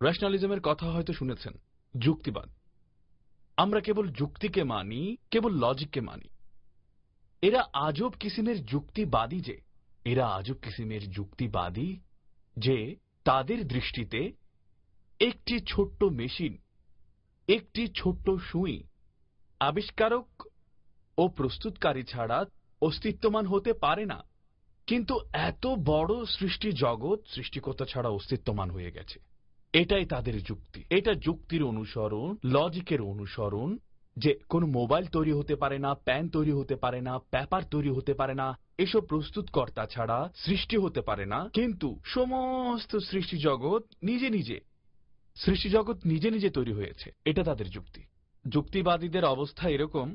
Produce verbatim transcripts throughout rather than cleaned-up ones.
রেশনালিজমের কথা হয়তো শুনেছেন, যুক্তিবাদ। আমরা কেবল যুক্তিকে মানি, কেবল লজিককে মানি। এরা আজব কিসিমের যুক্তিবাদী যে এরা আজব কিসিমের যুক্তিবাদী যে তাদের দৃষ্টিতে একটি ছোট্ট মেশিন, একটি ছোট্ট সুই আবিষ্কারক ও প্রস্তুতকারী ছাড়া অস্তিত্বমান হতে পারে না, কিন্তু এত বড় সৃষ্টি জগৎ সৃষ্টিকর্তা ছাড়া অস্তিত্বমান হয়ে গেছে। এটাই তাদের যুক্তি। এটা যুক্তির অনুসরণ, লজিকের অনুসরণ, যে কোন মোবাইল তৈরি হতে পারে না, প্যান তৈরি হতে পারে না, পেপার তৈরি হতে পারে না, এসব প্রস্তুতকর্তা ছাড়া সৃষ্টি হতে পারে না, কিন্তু সমস্ত সৃষ্টি জগৎ নিজে নিজে সৃষ্টি জগৎ নিজে নিজে তৈরি হয়েছে। এটা তাদের যুক্তি। যুক্তিবাদীদের অবস্থা এরকম,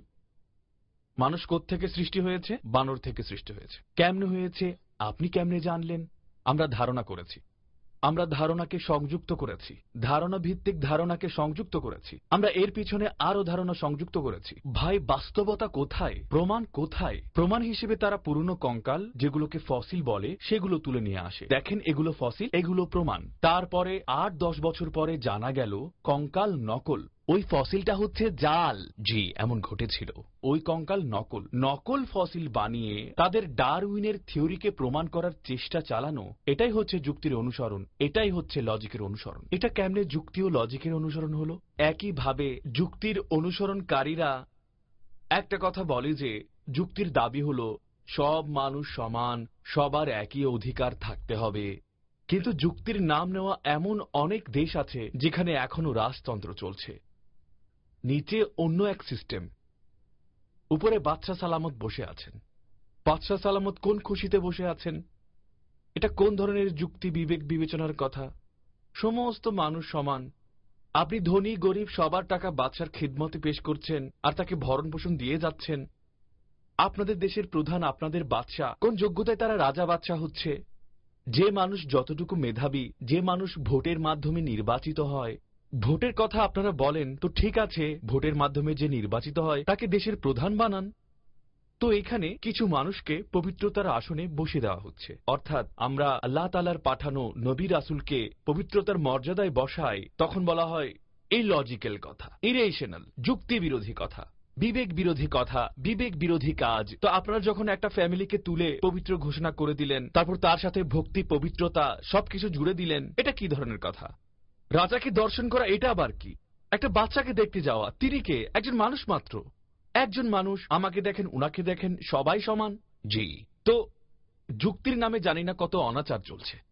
মানুষ কোত্থেকে সৃষ্টি হয়েছে? বানর থেকে সৃষ্টি হয়েছে। কেমনে হয়েছে? আপনি কেমনে জানলেন? আমরা ধারণা করেছি, আমরা ধারণাকে সংযুক্ত করেছি, ধারণা ভিত্তিক ধারণাকে সংযুক্ত করেছি, আমরা এর পিছনে আরো ধারণা সংযুক্ত করেছি। ভাই, বাস্তবতা কোথায়? প্রমাণ কোথায়? প্রমাণ হিসেবে তারা পুরনো কঙ্কাল, যেগুলোকে ফসিল বলে, সেগুলো তুলে নিয়ে আসে। দেখেন, এগুলো ফসিল, এগুলো প্রমাণ। তারপরে আট দশ বছর পরে জানা গেল কঙ্কাল নকল, ওই ফসিলটা হচ্ছে জাল। জি, এমন ঘটেছিল। ওই কঙ্কাল নকল। নকল ফসিল বানিয়ে তাদের ডারউইনের থিওরিকে প্রমাণ করার চেষ্টা চালানো, এটাই হচ্ছে যুক্তির অনুসরণ, এটাই হচ্ছে লজিকের অনুসরণ। এটা কেমনে যুক্তি ও লজিকের অনুসরণ হলো? একইভাবে যুক্তির অনুসরণকারীরা একটা কথা বলে যে যুক্তির দাবি হলো সব মানুষ সমান, সবার একই অধিকার থাকতে হবে। কিন্তু যুক্তির নাম নেওয়া এমন অনেক দেশ আছে যেখানে এখনো রাজতন্ত্র চলছে। নিচে অন্য এক সিস্টেম, উপরে বাদশা সালামত বসে আছেন। বাদশা সালামত কোন খুশিতে বসে আছেন? এটা কোন ধরনের যুক্তি, বিবেক, বিবেচনার কথা? সমস্ত মানুষ সমান। আপনি ধনী গরিব সবার টাকা বাদশার খিদমতে পেশ করছেন আর তাকে ভরণ পোষণ দিয়ে যাচ্ছেন। আপনাদের দেশের প্রধান, আপনাদের বাদশা, কোন যোগ্যতায় তারা রাজা বাদশা হচ্ছে? যে মানুষ যতটুকু মেধাবী, যে মানুষ ভোটের মাধ্যমে নির্বাচিত হয়। ভোটের কথা আপনারা বলেন তো ঠিক আছে, ভোটের মাধ্যমে যে নির্বাচিত হয় তাকে দেশের প্রধান বানান। তো এখানে কিছু মানুষকে পবিত্রতার আসনে বসিয়ে দেওয়া হচ্ছে, অর্থাৎ আমরা আল্লাহ তাআলার পাঠানো নবী রাসূলকে পবিত্রতার মর্যাদায় বসাই। তখন বলা হয় এই লজিক্যাল কথা, ইরেশনাল, যুক্তি বিরোধী কথা, বিবেক বিরোধী কথা, বিবেক বিরোধী কাজ। তো আপনারা যখন একটা ফ্যামিলিকে তুলে পবিত্র ঘোষণা করে দিলেন, তারপর তার সাথে ভক্তি, পবিত্রতা সবকিছু জুড়ে দিলেন, এটা কি ধরনের কথা? রাজাকে দর্শন করা এটা আবার কি? একটা বাচ্চাকে দেখতে যাওয়া, তিনি কে? একজন মানুষ মাত্র, একজন মানুষ। আমাকে দেখেন, উনাকে দেখেন, সবাই সমান। জি, তো যুক্তির নামে জানি না কত অনাচার চলছে।